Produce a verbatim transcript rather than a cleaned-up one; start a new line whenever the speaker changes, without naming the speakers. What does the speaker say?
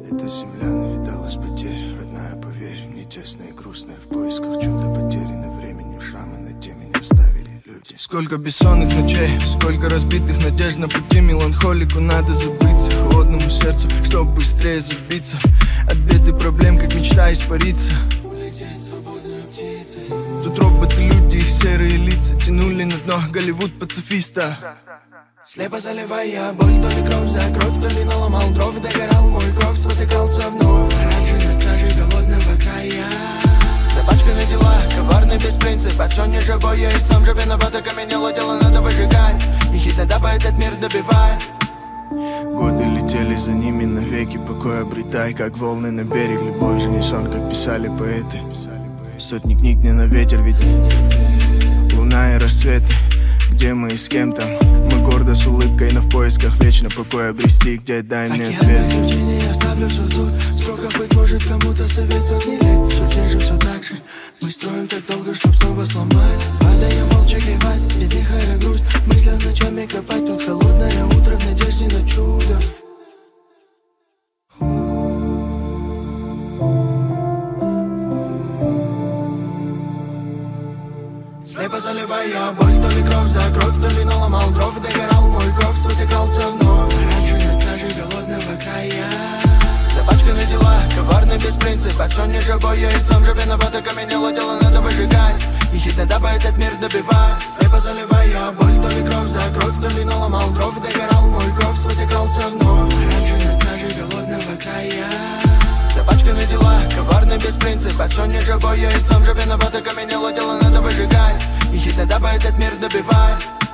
Эта земля навидалась потерь, родная, поверь мне, тесная и грустная, в поисках чуда потеряно временем, шрамы на те меня оставили люди. Сколько бессонных ночей, сколько разбитых надежд на пути, меланхолику надо забыться, холодному сердцу, чтоб быстрее забиться от бед и проблем, как мечта испариться. Улететь свободной птицей. Тут роботы, люди, их серые лица тянули на дно Голливуд пацифиста. Слепо заливая боль, то ли кровь за кровь, то ли наломал дров, догорал мой кровь, спотыкался вновь. Раньше на страже голодного края. Собачканы дела, коварный без принципа, все неживое и сам же виноват, окаменело дело надо выжигать. И хит надо этот мир добивает. Годы летели за ними навеки, покой обретай, как волны на берег. Любовь же не сон, как писали поэты. Сотни книг не на ветер, ведь луна и рассветы. Где мы и с кем там? Мы гордо с улыбкой, но в поисках вечно покой обрести, где дай мне ответ. Я оставлю все тут, в сроках, быть может, кому-то совет сотни лет. Все те же, все так же, мы строим так долго, чтоб снова сломать. Падая молча кивать, где тихая грусть, мысли ночами копать. Тут холодное утро в надежде на чудо. Слепо заливая боль, то ли кровь за кровь, то ли наломал дров, догорал мой кровь, спотыкался вновь. Раньше на страже голодного края. Собачканы дела, коварный без принципа, все неживое и сам же виноват, окаменело дело надо выжигать. И хит надо этот мир добивать. Слепо заливая боль, то ли кровь за кровь, то ли наломал дров, догорал мой кровь, спотыкался вновь. Раньше на страже голодного края. Собачканы дела, коварный без принципа, все неживое и сам же виноват, окаменело дело надо выжигать. И хит надо этот мир добивать.